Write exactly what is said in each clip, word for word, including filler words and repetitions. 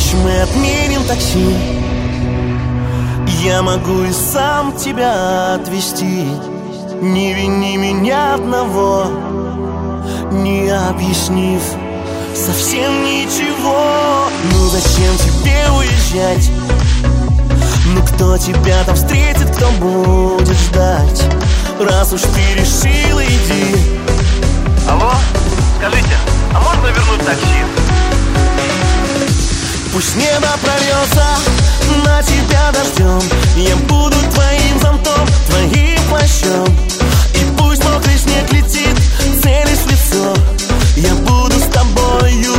ночь мы отменим такси. Я могу и сам тебя отвезти. Не вини меня одного, не объяснив совсем ничего. Ну зачем тебе уезжать? Ну кто тебя там встретит, кто будет ждать? Раз уж ты решила, иди. Алло, скажите, а можно вернуть такси? Пусть небо прольется на тебя дождем. Я буду твоим зонтом, твоим плащом. И пусть мокрый снег летит, целясь в лицо, я буду с тобою.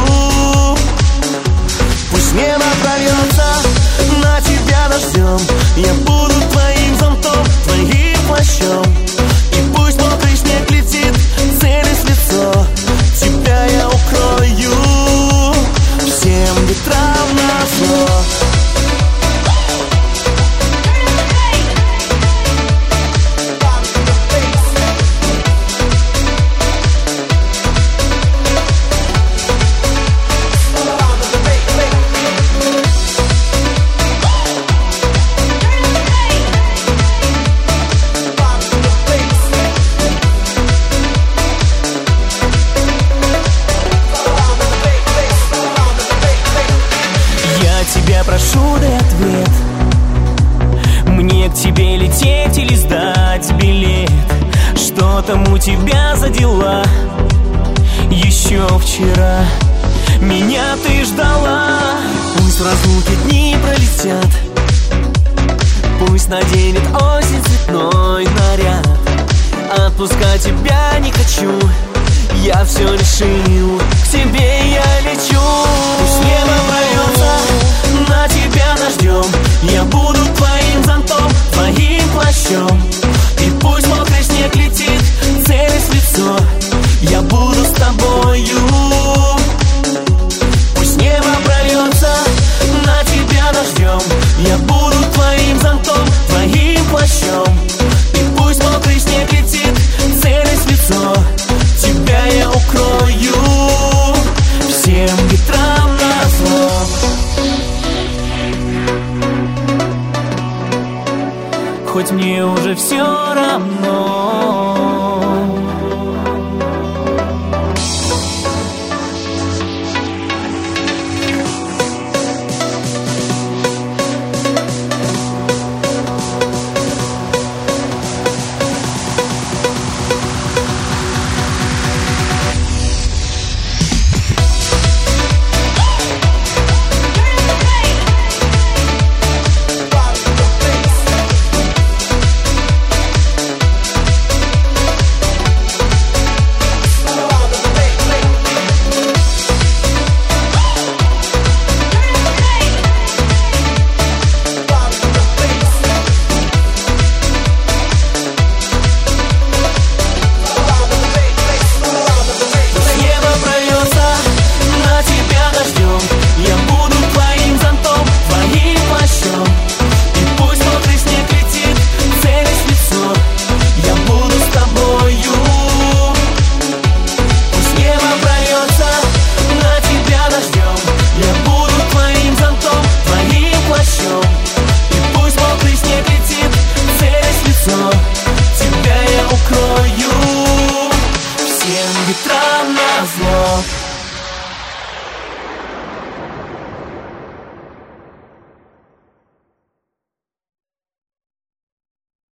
Пусть небо прольется на тебя дождем. Я буду твоим зонтом, твоим плащом. И пусть мокрый снег летит, целясь в лицо, тебя я укрою всем ветрам назло. Прошу, дай ответ. Мне к тебе лететь или сдать билет? Что там у тебя за дела? Еще вчера меня ты ждала. Пусть в разлуке дни пролетят, пусть наденет осень цветной наряд. Отпускать тебя не хочу, я все решил, к тебе я лечу. Пусть небо прольется на тебя дождем. Я буду твоим зонтом, твоим плащом. И пусть мокрый снег летит, целясь в лицо, я буду с тобою. Пусть небо прольется на тебя дождем. Я буду твоим зонтом, твоим плащом. И пусть мокрый снег летит, целясь в лицо, тебя я укрою всем ветрам назло. Хоть мне уже все равно,